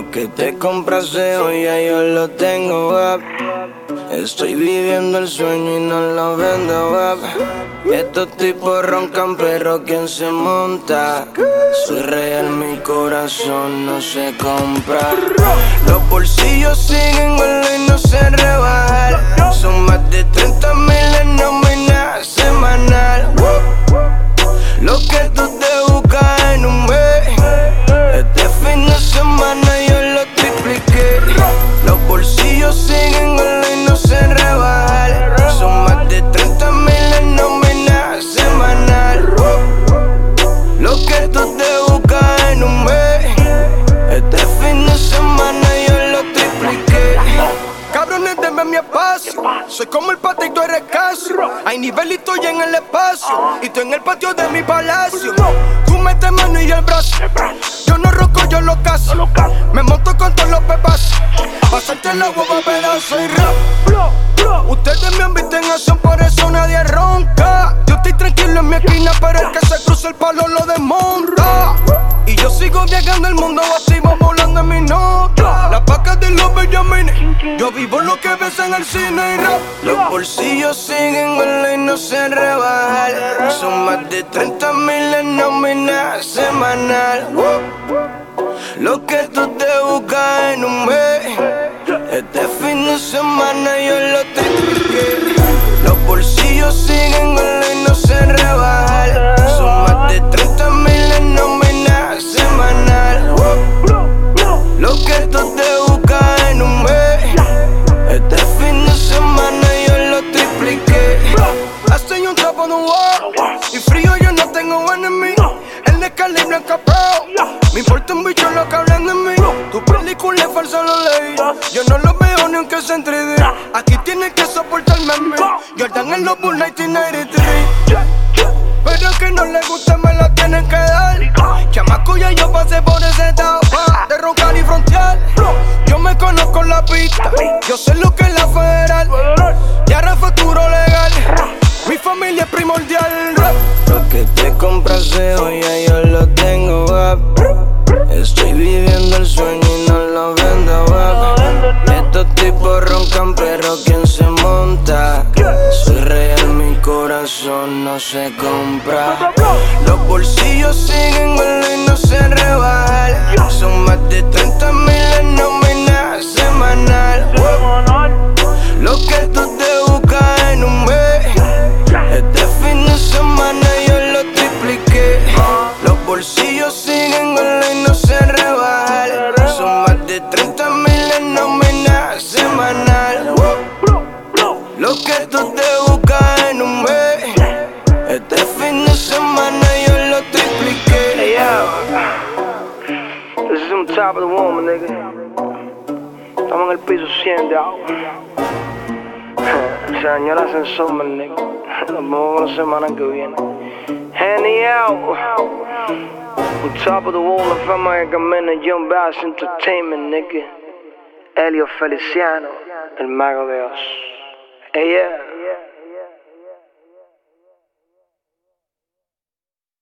que te compraste hoy ya yo lo tengo, web. Estoy viviendo el sueño y no lo vendo, web. Estos tipos roncan, pero ¿quién se monta? Soy real, mi corazón no se compra. Los bolsillos siguen igual y no se rebajan. Son más de 30,000 en nómina semanal. Lo que tú te buscas en un mes, este fin de semana yo lo tripliqué. Los bolsillos siguen igual y no se rebajan. Son más de 30,000 en nómina semanal. Lo que tú te buscas en un mes, este fin de semana yo lo tripliqué. Cabrones, denme mi espacio. Soy como el pata y tú eres Casio. Hay nivel y estoy en el espacio, y tú en el patio de mi palacio. Tú metes mano y el brazo. Yo no roco, yo lo caso. Me monto con todos los pepazos. Pasarte la hueva, pero soy rap. Ustedes me han visto en acción, por eso nadie ronca. Yo estoy tranquilo en mi esquina, pero el que se cruza el palo lo desmonta. Y yo sigo viajando el mundo activo, volando en mi nota. Las vacas de los Bellamines, yo vivo lo que ves en el cine y rap. Los bolsillos siguen igual y no se rebajan. Son más de 30,000 en nómina semanal. Lo que tú te buscas en un mes, este fin de semana yo lo tripliqué. Los bolsillos siguen igual y no se rebajan. Son más de 30,000 en nómina semanal. Lo que tú te buscas en un mes, este fin de semana yo lo tripliqué. Hacen un top on the wall, y frío yo no tengo enemy. El de calibre encapado, me importa un bicho lo que hablan de mí. Tu película es falsa, lo leí. Yo no lo veo ni aunque se en 3D. Aquí tienes que soportarme a mí. Jordan en los Bulls 1993. Pero que no le guste me la tienen que dar. Chamaco, ya yo pasé por esa etapa de roncar y frontear. Yo me conozco la pista, yo sé lo que es la federal. Y ahora futuro legal, mi familia es primordial. Lo que te compraste hoy ya yo lo tengo, web. Estoy viviendo el sueño y no lo vendo, web. Estos tipos roncan, pero ¿quién se monta? Soy real, mi corazón no se compra. Los bolsillos siguen igual y no se rebajan. Son más de 30,000 en nómina semanal. Lo que tú te buscas en un mes, este fin de semana yo lo tripliqué. Los bolsillos siguen igual y no se rebajan. Son más de 30,000 en nómina semanal. Lo que tú te buscas en un mes, este fin de semana yo lo tripliqué. Hey yo, this is on top of the woman, nigga. Estamos en el piso 100 de agua. Señoras en summer, nigga. Nos vemos la semana que viene. Henny out. On top of the wall, la fama que camina, Young Bass Entertainment, nigga. Elio Feliciano, el mago de Oz. Hey yeah.